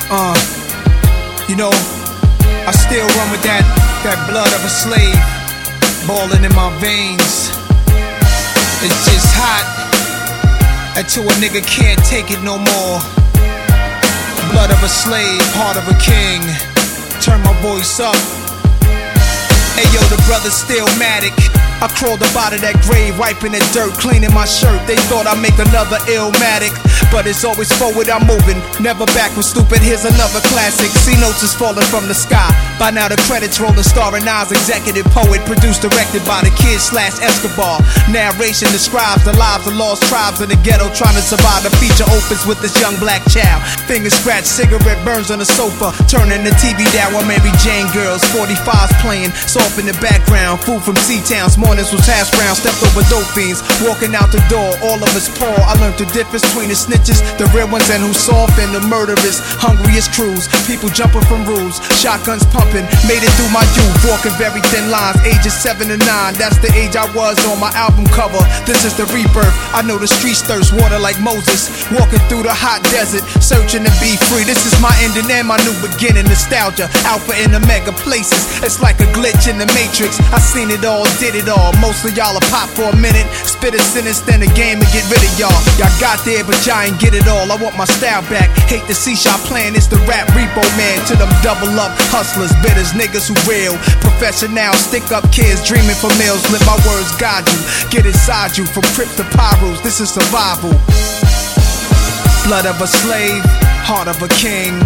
You know, I still run with that blood of a slave boiling in my veins. It's just hot until a nigga can't take it no more. Blood of a slave, heart of a king. Turn my voice up. Ayo, the brother's still Matic. I crawled up out of that grave, wiping the dirt, cleaning my shirt. They thought I'd make another Illmatic, but it's always forward I'm moving, never backward, stupid. Here's another classic. C notes is falling from the sky. By now the credits rolling, starring Nas, executive poet, produced, directed by the Kid / Escobar. Narration describes the lives of lost tribes in the ghetto trying to survive. The feature opens with this young black child. Finger scratch, cigarette burns on the sofa, turning the TV down while Mary Jane girls 45's playing soft in the background. Food from C-Town, mornings was hash brown, stepped over dope fiends, walking out the door, all of us poor. I learned the difference between the snitches, the real ones, and who's soft, and the murderers, hungriest crews, people jumping from rules, shotguns pumping, made it through my youth, walking very thin lines, ages 7 and 9, that's the age I was on my album cover. This is the rebirth, I know the streets thirst water like Moses, walking through the hot desert, searching to be free. This is my ending and my new beginning, nostalgia, alpha and omega places, it's like a glitch in the matrix. I seen it all, did it all. Most of y'all will pop for a minute, spit a sentence, then the game and get rid of y'all. Y'all got there, but y'all ain't get it all. I want my style back. Hate the C-Shop playing, it's the rap repo man. To them double up hustlers, bitters, niggas who real. Professional, stick up kids, dreaming for meals. Let my words guide you, get inside you. From Crips to Pyrus, this is survival. Blood of a slave, heart of a king.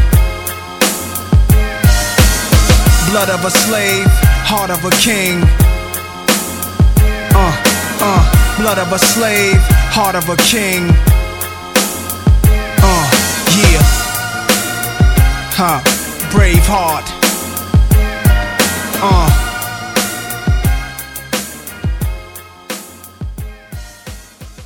Blood of a slave, heart of a king. Blood of a slave, heart of a king. Yeah. Brave heart.